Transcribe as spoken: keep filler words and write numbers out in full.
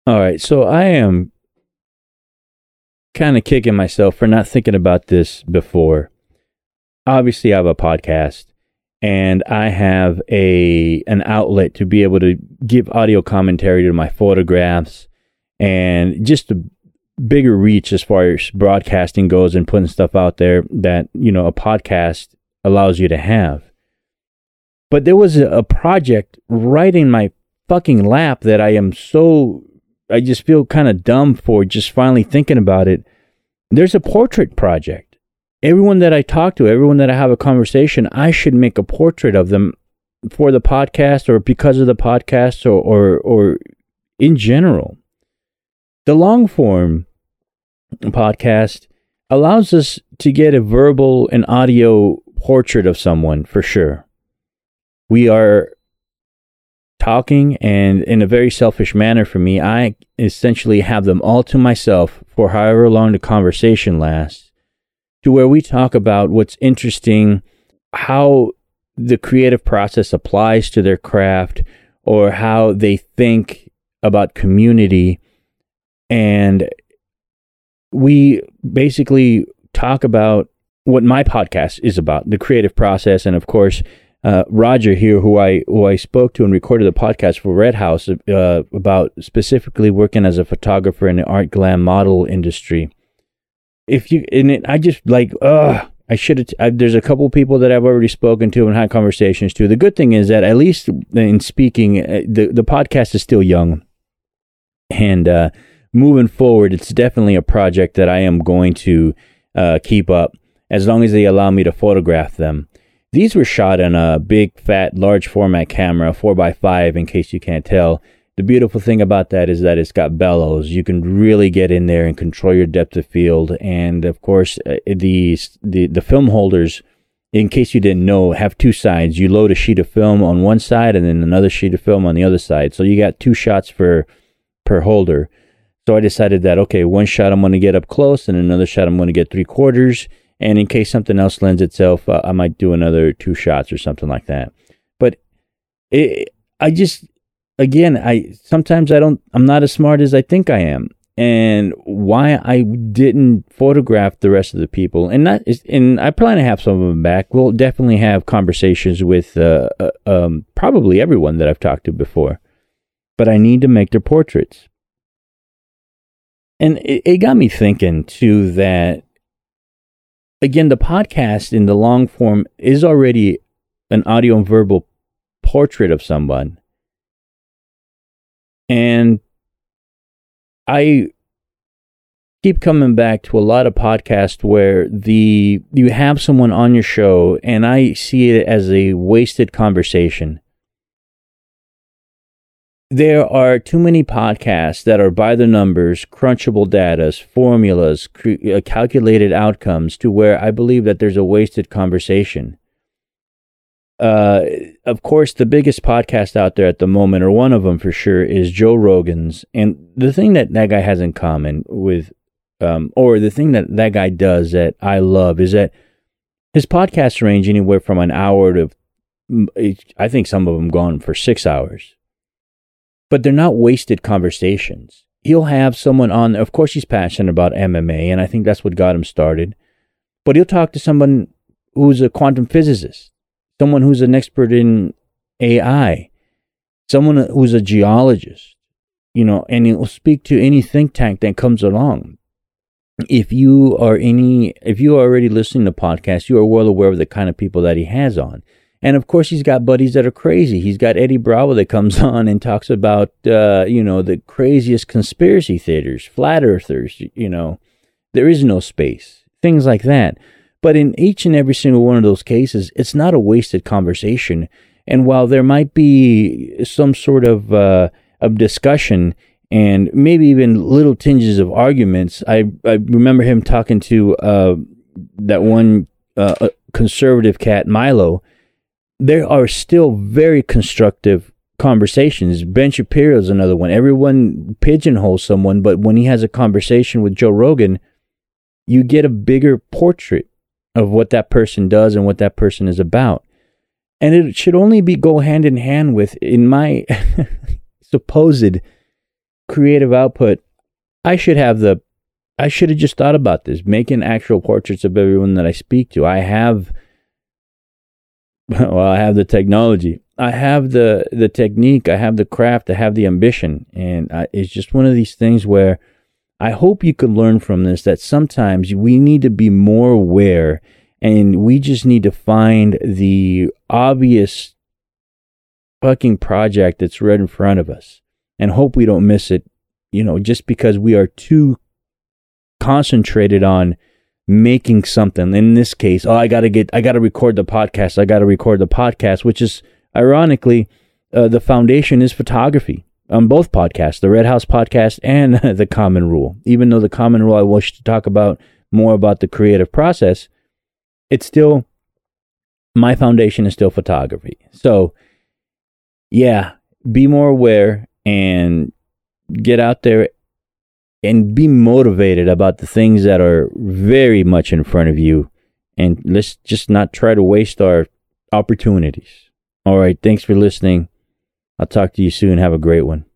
All right, so I am kind of kicking myself for not thinking about this before. Obviously, I have a podcast, and I have a an outlet to be able to give audio commentary to my photographs and just a bigger reach as far as broadcasting goes and putting stuff out there that, you know, a podcast allows you to have. But there was a, a project right in my fucking lap that I am so, I just feel kind of dumb for just finally thinking about it. There's a portrait project. Everyone that I talk to, everyone that I have a conversation, I should make a portrait of them for the podcast or because of the podcast or, or, or in general. The long form podcast allows us to get a verbal and audio portrait of someone for sure. We are talking, and in a very selfish manner for me, I essentially have them all to myself for however long the conversation lasts, to where we talk about what's interesting, how the creative process applies to their craft, or how they think about community. And we basically talk about what my podcast is about, the creative process. And of course, uh, Roger here, who I who I spoke to and recorded the podcast for Red House uh, about specifically working as a photographer in the art glam model industry. If you, and it, I just like, ugh, I should have, I, there's a couple people that I've already spoken to and had conversations to. The good thing is that at least in speaking, the, the podcast is still young. And uh, moving forward, it's definitely a project that I am going to uh, keep up as long as they allow me to photograph them. These were shot on a big, fat, large format camera, four by five, in case you can't tell. The beautiful thing about that is that it's got bellows. You can really get in there and control your depth of field. And of course, uh, the, the the film holders, in case you didn't know, have two sides. You load a sheet of film on one side and then another sheet of film on the other side. So you got two shots for per holder. So I decided that, okay, one shot I'm going to get up close and another shot I'm going to get three quarters. And in case something else lends itself, uh, I might do another two shots or something like that. But it, I just, again, I sometimes I don't, I'm not as smart as I think I am. And why I didn't photograph the rest of the people, and not, and I plan to have some of them back. We'll definitely have conversations with uh, uh, um, probably everyone that I've talked to before. But I need to make their portraits. And it, it got me thinking, too, that, again, the podcast in the long form is already an audio and verbal portrait of someone. And I keep coming back to a lot of podcasts where the you have someone on your show, and I see it as a wasted conversation. There are too many podcasts that are by the numbers, crunchable data, formulas, cre- calculated outcomes, to where I believe that there's a wasted conversation. Uh, of course, the biggest podcast out there at the moment, or one of them for sure, is Joe Rogan's. And the thing that that guy has in common with, um, or the thing that that guy does that I love, is that his podcasts range anywhere from an hour to, I think some of them gone for six hours. But they're not wasted conversations. He'll have someone on, of course he's passionate about M M A, and I think that's what got him started. But he'll talk to someone who's a quantum physicist, someone who's an expert in A I, someone who's a geologist, you know, and he'll speak to any think tank that comes along. If you are any, if you are already listening to podcasts, you are well aware of the kind of people that he has on. And of course, he's got buddies that are crazy. He's got Eddie Bravo that comes on and talks about, uh, you know, the craziest conspiracy theaters, flat earthers, you know, there is no space, things like that. But in each and every single one of those cases, it's not a wasted conversation. And while there might be some sort of, uh, of discussion and maybe even little tinges of arguments, I, I remember him talking to uh, that one uh, conservative cat, Milo. There are still very constructive conversations. Ben Shapiro is another one. Everyone pigeonholes someone, but when he has a conversation with Joe Rogan, you get a bigger portrait of what that person does and what that person is about. And it should only be go hand in hand with, in my supposed creative output, I should have the, I should have just thought about this, making actual portraits of everyone that I speak to. I have, well, I have the technology. I have the, the technique. I have the craft. I have the ambition. And I, it's just one of these things where I hope you could learn from this, that sometimes we need to be more aware, and we just need to find the obvious fucking project that's right in front of us and hope we don't miss it, you know, just because we are too concentrated on making something. In this case, oh, I got to get, I got to record the podcast. I got to record the podcast, which is ironically, uh, the foundation is photography on both podcasts, the Red House podcast and the Common Rule. Even though the Common Rule, I wish to talk about more about the creative process, it's still, my foundation is still photography. So, yeah, be more aware and get out there and be motivated about the things that are very much in front of you. And let's just not try to waste our opportunities. All right, thanks for listening. I'll talk to you soon. Have a great one.